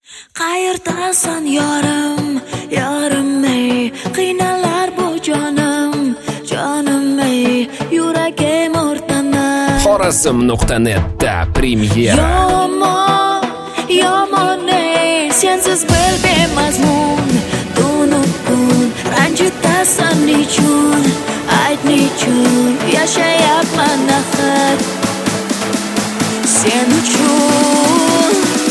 Qayerdasan yorim, yorim ey, qiynalar bu jonim, jonim ey, yuragim o'rtanar. Xorazm.net'da premyera. Yomon, yomon ey, sensiz bir bemazmun, tunu kun, ranjitasan nechun, ayt nechun, yashayapman axir sen uchun.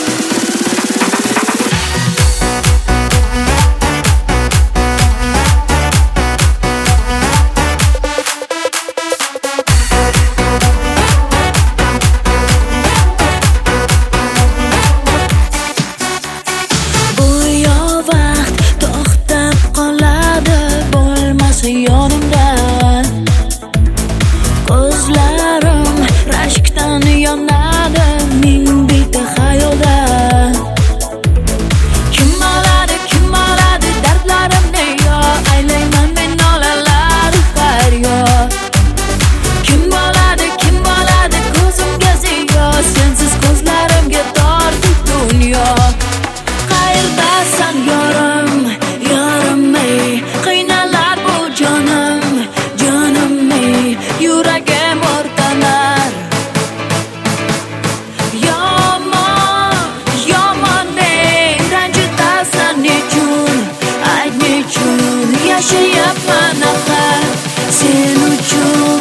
Yonimda ko'zlarim rashkdan yonadi, ming bitta xayolda. Kim oladi dardlarimni, yo aylayman men nolalar faryod. Kim oladi ko'zimga ziyo, sensiz ko'zlarimga tortdi dunyo. Qayerdasan yorim, yorim ey, qiynalar bu jonim, jonim ey, yuragim o'rtanar. Yomon, yomon ey, ranjitasan nechun, ayt nechun, yashayapman axir sen uchun.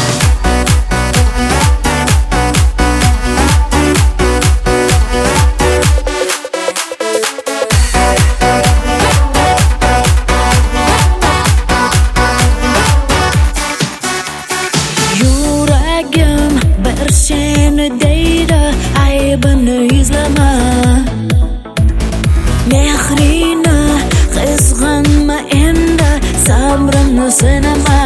Bir seni deydi, aybini izlama, mehrini qizg'anma endi, sabrimni sinama.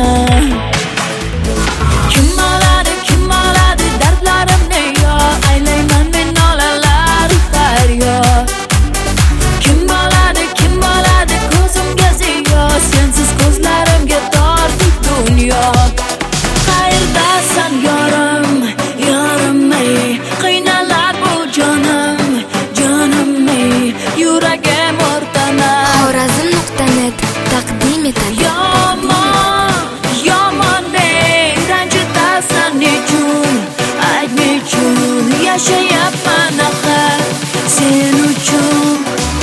Kim oladi dardlarimni, yo aylayman men nolalar faryod. Kim oladi ko'zimga ziyo, sensiz ko'zlarimga tortdi dunyo. Qayerdasan yorim, yorim ey, qiynalar bu jonim, jonim ey, yuragim o'rtanar. Xorazm.net taqdim etadi. Yomon, yomon ey, ranjitasan nechun, ayt nechun, yashayapman axir sen uchun.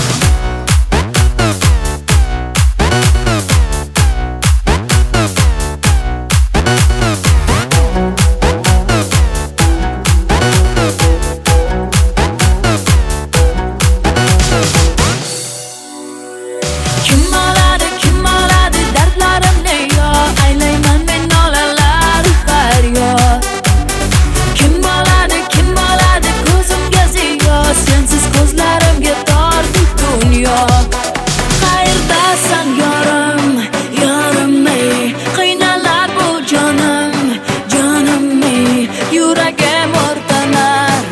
Kim oladi dardlarimni, yo aylayman men nolalar faryod. Kim oladi ko'zimga ziyo, sensiz ko'zlarimga tortdi dunyo. Qayerdasan yorim, yorim ey, qiynalar bu jonim, jonim ey, yuragim o'rtanar.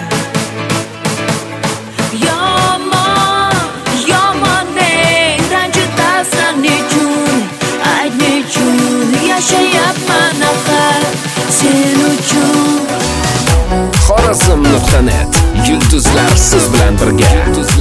Yomon ey, ranjitasan nechun, ayt nechun, yashayapman axir sen uchun. Xorazm.net, yulduzlar siz bilan birga.